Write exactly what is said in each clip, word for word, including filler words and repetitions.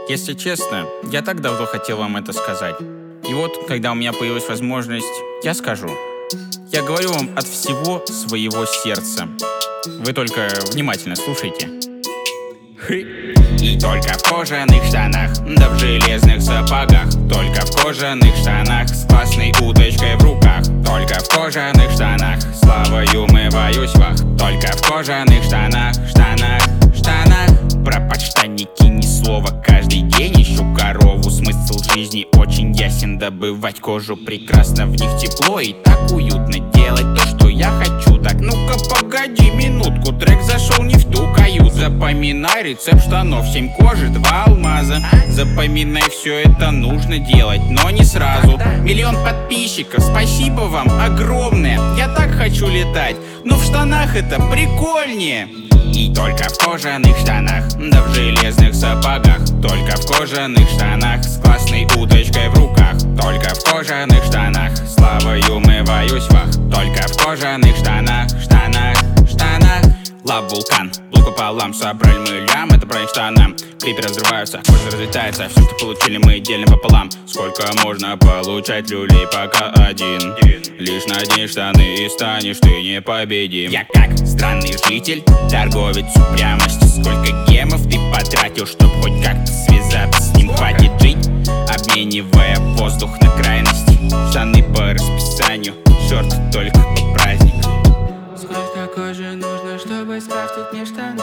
Если честно, я так давно хотел вам это сказать. И вот, когда у меня появилась возможность, я скажу. Я говорю вам от всего своего сердца. Вы только внимательно слушайте. И только в кожаных штанах, да в железных сапогах. Только в кожаных штанах с классной удочкой в руках. Только в кожаных штанах славою умываюсь вах. Только в кожаных штанах, штанах, штанах. Про подштанники ни слова, каждый день ищу корову. Смысл жизни очень ясен, добывать кожу прекрасно. В них тепло и так уютно, делать то, что я хочу. Так, ну-ка погоди минутку, трек зашел не в ту каюту. Запоминай рецепт штанов, семь кожи, два алмаза. Запоминай, все это нужно делать, но не сразу. Миллион подписчиков, спасибо вам огромное. Я так хочу летать, но в штанах это прикольнее. И только в кожаных штанах, да в железных сапогах. Только в кожаных штанах с классной удочкой в руках. Только в кожаных штанах славою умываюсь вах. Только в кожаных штанах, штанах, штанах. Лав вулкан, лук пополам, собрали мы лям, это про штанам. Клипы разрываются, кожа разлетается, все, что получили, мы делим пополам. Сколько можно получать люлей, пока один. Лишь надень штаны и станешь ты непобедим. Я как странный житель, торговец упрямости. Сколько гемов ты потратил, чтоб хоть как-то связаться с ним. Хватит жить, обменивая воздух на крайности. Штаны по расписанию, шорты только по праздникам. Сколько кожи нужно, чтобы скрафтить мне штаны?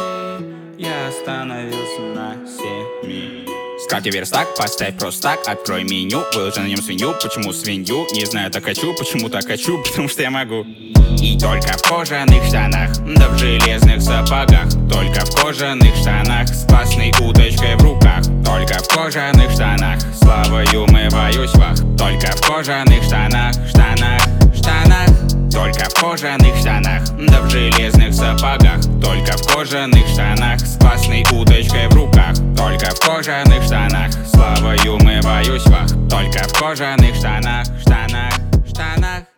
Я остановился на семи. Скрафти верстак, поставь просто так, открой меню, выложи на нем свинью. Почему свинью? Не знаю, так хочу. Почему так хочу? Потому что я могу. И только в кожаных штанах, да в железных сапогах. Только в кожаных штанах с классной удочкой в руках. Только в кожаных штанах славою умываюсь вах. Только в кожаных штанах, штанах, штанах. Только в кожаных штанах, да в железных сапогах. Только в кожаных штанах с классной удочкой в руках. Только в кожаных штанах славою умываюсь вах. Только в кожаных штанах, штанах, штанах.